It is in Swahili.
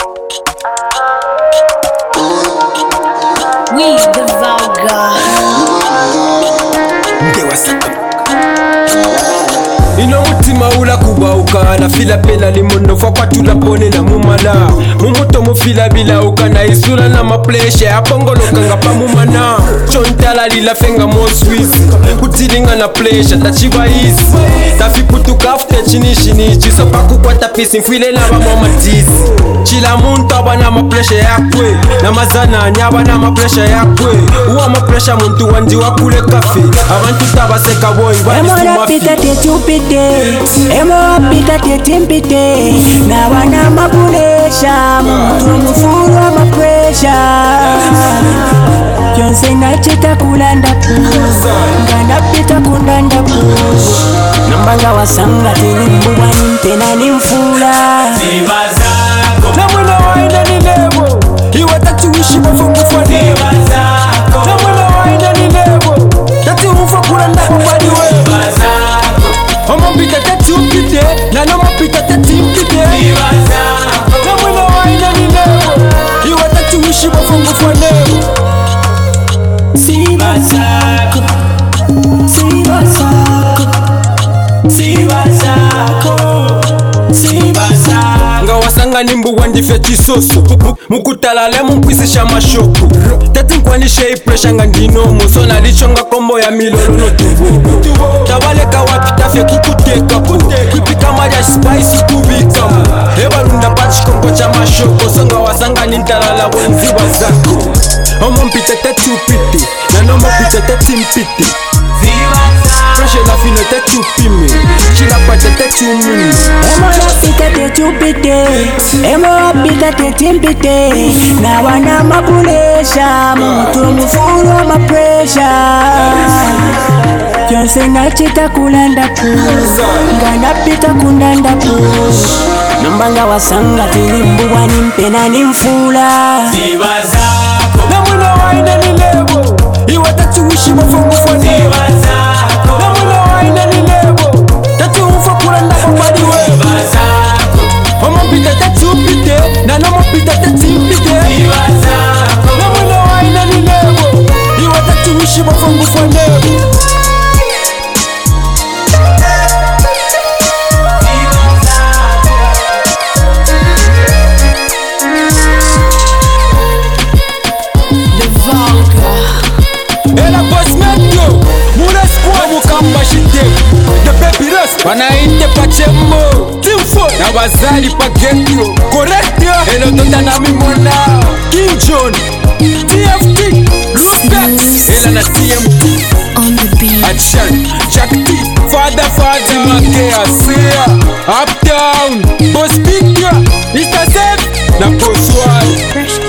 We the vulgar. Ino mutima ula kubauka na fila pena limonova kwa tulapone na mumana mumuto mufila bila ukana isula na mapleshe apongoloka nga pa mumana chontala lila fenga mo swiss kutilinga na plesha tachiva easy tafiputuka afute chinishi so pakukwata pisi mfile na bamomatizi chila muntu abana maplesha yakwe na mazana nyaba na maplesha yakwe uwa maplesha muntu wandi wakule kafe abantu tabaseka boy bali sumafi Emo apita tetimpite na wana mapuresha muntu mufuru wa mapresha Jonse na chita kulanda pu Nganda pita kundanda pu Nambanga wasanga tilimbuwa nimpena nimfula na mwena waina ni lebo iwa tatuishi mafungu kwa lebo na mwena waina ni lebo tati ufa kulanda kubali we Omo pita tati upite na nomo pita tati mpite na mwena waina ni lebo iwa tatuishi mafungu kwa lebo Sibasako Sibasako Sibasako Sibasako nga wasanga nimbu wandife chisoso mukutalale munkwisisha mashoko tati nkwanishe ipresha nga ndinomo so nalichonga kombo ya milolo notuvubu tabaleka wapitafye kukutekapo kwipika maja spice kubikamu ebalunda pachikombo cha mashoko so nga wasanga nintalala wenziwa zako omo mpite tati upite na nomo pite tati mpite Fresh la fine tete upime chila kwa tete umimi Emo apita tetupite Emo apita tetimpite na wana mapuresha muntu mufuru wa mapresha Jonse na chita kulanda pu Ngana pita kundanda pu Nambanga wasanga tilimbuwa nimpena nimfula na mwena waina ni lebo iwa tatuishi mafungu kwa lebo na mwena waina ni lebo tatu ufa kulanda kubali we Omo pita tati upite na nomo pita tati mpite na mwena waina ni lebo iwa tatuishi mafungu kwa lebo Ela boss metro Muna squad mukamba shite The baby rest Wanainte pachembo Team 4 na wazali pa getro Correct yo Elo tota na mimona King John TFT Respect Ela na TMT On the beat. Action Jack T Father Makea Sia Uptown Boss Big Mr. Safe Na Boss Wall Fresh